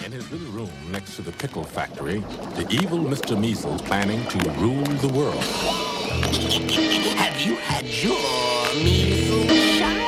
In his little room next to the pickle factory, the evil Mr. Measles planning to rule the world. Have you had your measles shot?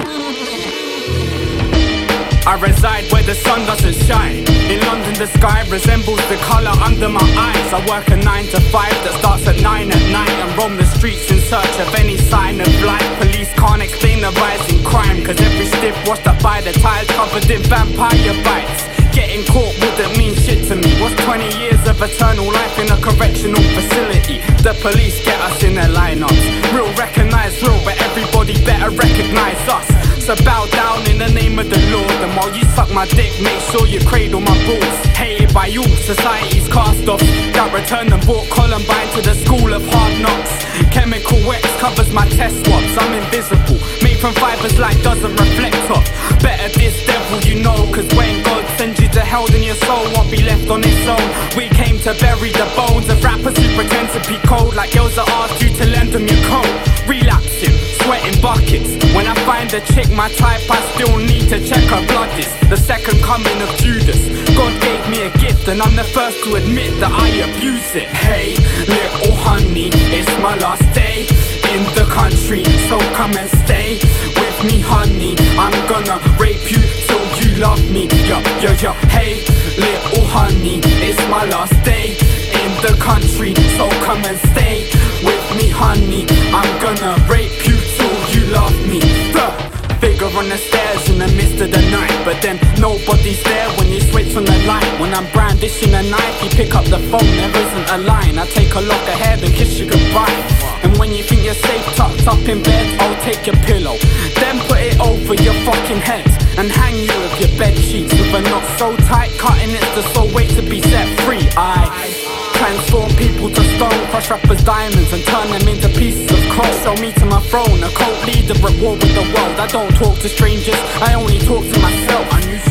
I reside where the sun doesn't shine. In London the sky resembles the colour under my eyes. I work a 9 to 5 that starts at 9 at night and roam the streets in search of any sign of life. Police can't explain the rising crime, cause every stiff washed up by the tides covered in vampire bites. Getting caught wouldn't mean shit to me. What's 20 years of eternal life in a correctional facility? The police get us in their lineups. Real recognize real, but everybody better recognize us. So bow down in the name of the Lord, and while you suck my dick, make sure you cradle my balls. Hated by you, society's cast off. That returned and brought Columbine to the school of hard knocks. Chemical X covers my test swabs. I'm invisible, made from fibers like doesn't reflect off. Better this devil you know, cause when God sends you to hell, then your soul won't be left on its own. We came to bury the bones of rappers who pretend to be cold, like girls that asked you to lend them your coat. Relapsing, sweating buckets. When I find a chick my type, I still need to check her blood is the second coming of Judas. God gave me a gift and I'm the first to admit that I abuse it. Hey, little honey, it's my last day in the country, so come and stay with me, honey. I'm gonna rape you till you love me. Yo, yo, yo. Hey, little honey, it's my last day in the country, so come and stay with me, honey. I'm gonna rape you till you love me. Figure on the stairs in the midst of the night, but then nobody's there when you switch on the light. When I'm brandishing a knife, you pick up the phone, there isn't a line. I take a look ahead and kiss you goodbye. And when you think you're safe tucked up in bed, I'll take your pillow, then put it over your fucking head and hang you with your bed sheets with a knot so tight, cutting it to so wait to be set free. I transform people to stone, crush rappers' diamonds and turn them into pieces of coal. Show me to my throne, a cult leader at war with the world. I don't talk to strangers, I only talk to myself.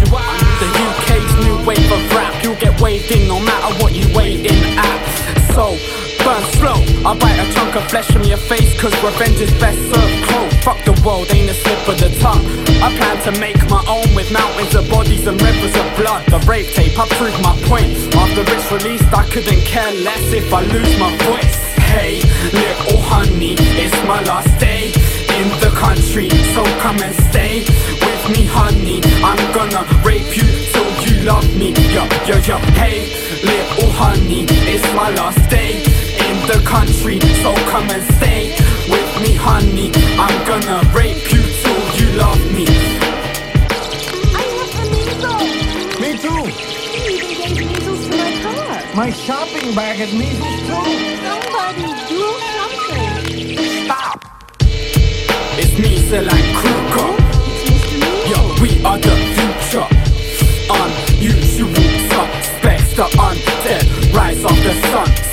The UK's new wave of rap, you'll get waved in no matter what you weigh in at. So, burn slow, I'll bite a chunk of flesh from your face, cause revenge is best served cold. Fuck the world, ain't a slip of the tongue. I plan to make my own with mountains of bodies and rivers of blood. The rape tape, I proved my point. After it's released, I couldn't care less if I lose my voice. Hey, little honey, it's my last day in the country, so come and stay with me, honey. I'm gonna rape you till you love me. Yo, yo, yo. Hey, little honey, it's my last day in the country, so come and stay with me, honey. I'm gonna rape you till you love me. I have the measles. Me too. You even gave measles to my car. My shopping bag has measles too. Somebody do something. Stop. It's Measles and Kruger. Yo, we are the future. Unusual suspects, the undead rise of the sun.